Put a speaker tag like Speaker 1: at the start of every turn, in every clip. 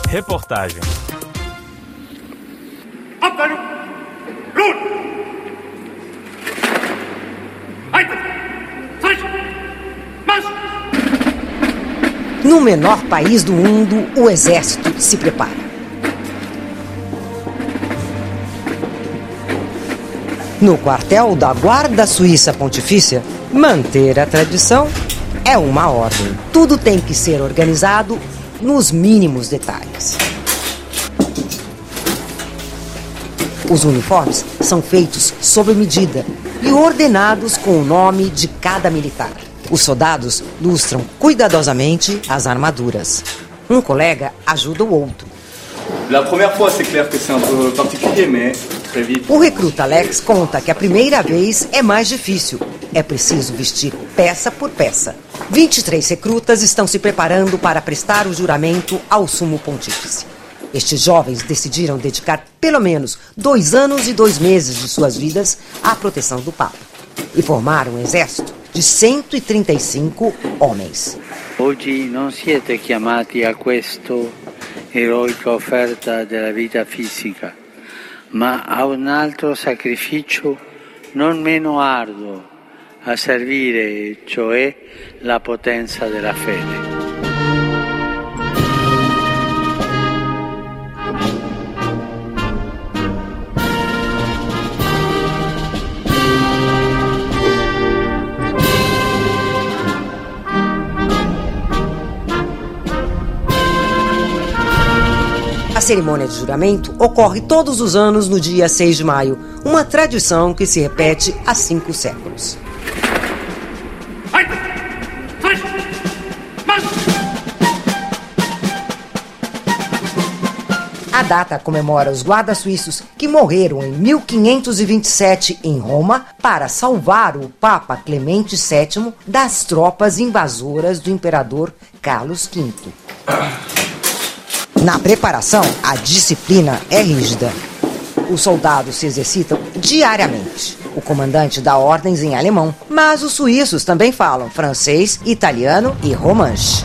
Speaker 1: Reportagem.
Speaker 2: No menor país do mundo, o exército se prepara. No quartel da Guarda Suíça Pontifícia, manter a tradição é uma ordem. Tudo tem que ser organizado nos mínimos detalhes. Os uniformes são feitos sob medida e ordenados com o nome de cada militar. Os soldados lustram cuidadosamente as armaduras. Um colega ajuda o outro. O recruta Alex conta que a primeira vez é mais difícil. É preciso vestir peça por peça. 23 recrutas estão se preparando para prestar o juramento ao Sumo Pontífice. Estes jovens decidiram dedicar pelo menos 2 anos e 2 meses de suas vidas à proteção do Papa e formaram um exército de 135 homens.
Speaker 3: Oggi non siete chiamati a questo eroica offerta della vita fisica, ma a un altro sacrificio non meno arduo, a servire, cioè la potenza della fede.
Speaker 2: A cerimônia de juramento ocorre todos os anos no dia 6 de maio, uma tradição que se repete há 5 séculos. A data comemora os guardas suíços que morreram em 1527 em Roma para salvar o Papa Clemente VII das tropas invasoras do imperador Carlos V. Na preparação, a disciplina é rígida. Os soldados se exercitam diariamente. O comandante dá ordens em alemão, mas os suíços também falam francês, italiano e romanche.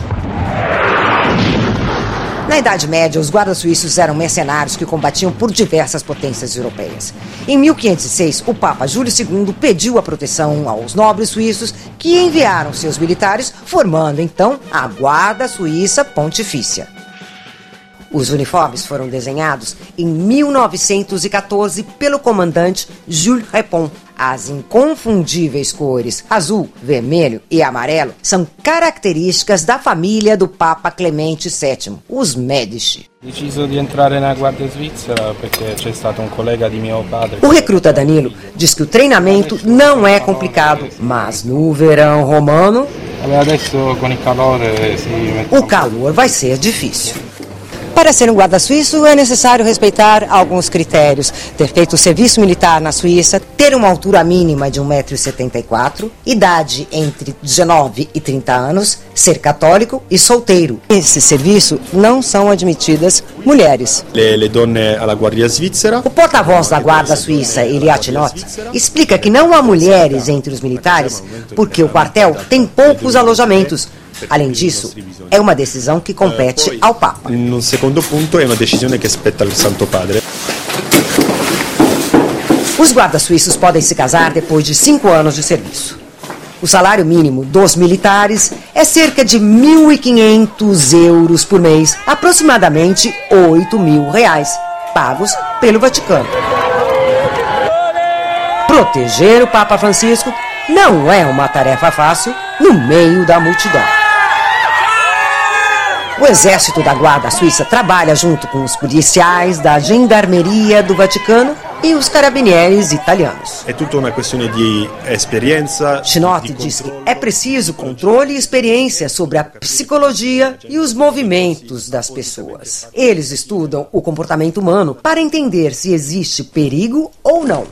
Speaker 2: Na Idade Média, os guardas suíços eram mercenários que combatiam por diversas potências europeias. Em 1506, o Papa Júlio II pediu a proteção aos nobres suíços que enviaram seus militares, formando então a Guarda Suíça Pontifícia. Os uniformes foram desenhados em 1914 pelo comandante Jules Repon. As inconfundíveis cores azul, vermelho e amarelo são características da família do Papa Clemente VII, os Medici.
Speaker 4: Deciso di entrare na Guardia Svizzera perché c'è stato un collega di mio padre.
Speaker 2: O recruta Danilo diz que o treinamento não é complicado, mas no verão romano,
Speaker 4: Adesso con il calore
Speaker 2: o calor vai ser difícil. Para ser um guarda suíço é necessário respeitar alguns critérios: ter feito o serviço militar na Suíça, ter uma altura mínima de 1,74 m, idade entre 19 e 30 anos, ser católico e solteiro. Nesse serviço não são admitidas mulheres.
Speaker 5: Le donne alla Guardia Svizzera.
Speaker 2: O porta-voz da Guarda Suíça, Eliot Not, explica que não há mulheres entre os militares porque o quartel tem poucos alojamentos. Além disso, é uma decisão que compete ao Papa.
Speaker 5: No secondo punto, è una decisione che spetta al Santo Padre.
Speaker 2: Os guardas suíços podem se casar depois de 5 anos de serviço. O salário mínimo dos militares é cerca de 1.500 euros por mês, aproximadamente R$8.000, pagos pelo Vaticano. Proteger o Papa Francisco não é uma tarefa fácil no meio da multidão. O exército da Guarda Suíça trabalha junto com os policiais da Gendarmeria do Vaticano e os carabinieri italianos.
Speaker 5: É tudo uma questão de experiência.
Speaker 2: Chinotti diz que é preciso controle e experiência sobre a psicologia e os movimentos das pessoas. Eles estudam o comportamento humano para entender se existe perigo ou não.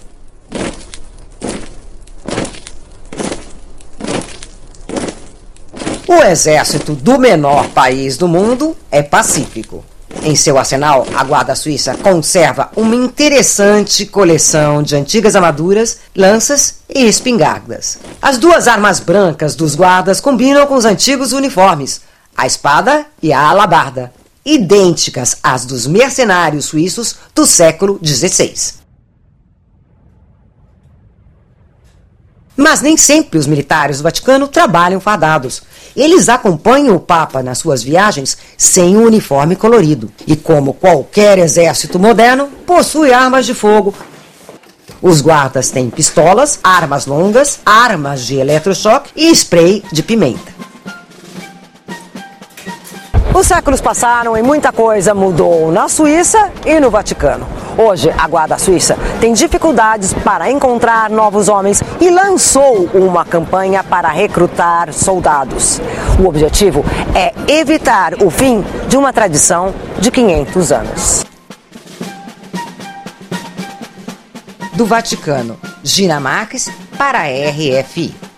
Speaker 2: O exército do menor país do mundo é pacífico. Em seu arsenal, a Guarda Suíça conserva uma interessante coleção de antigas armaduras, lanças e espingardas. As 2 armas brancas dos guardas combinam com os antigos uniformes, a espada e a alabarda, idênticas às dos mercenários suíços do século XVI. Mas nem sempre os militares do Vaticano trabalham fardados. Eles acompanham o Papa nas suas viagens sem um uniforme colorido. E como qualquer exército moderno, possui armas de fogo. Os guardas têm pistolas, armas longas, armas de eletrochoque e spray de pimenta. Os séculos passaram e muita coisa mudou na Suíça e no Vaticano. Hoje, a Guarda Suíça tem dificuldades para encontrar novos homens e lançou uma campanha para recrutar soldados. O objetivo é evitar o fim de uma tradição de 500 anos. Do Vaticano, Gina Marques para a RFI.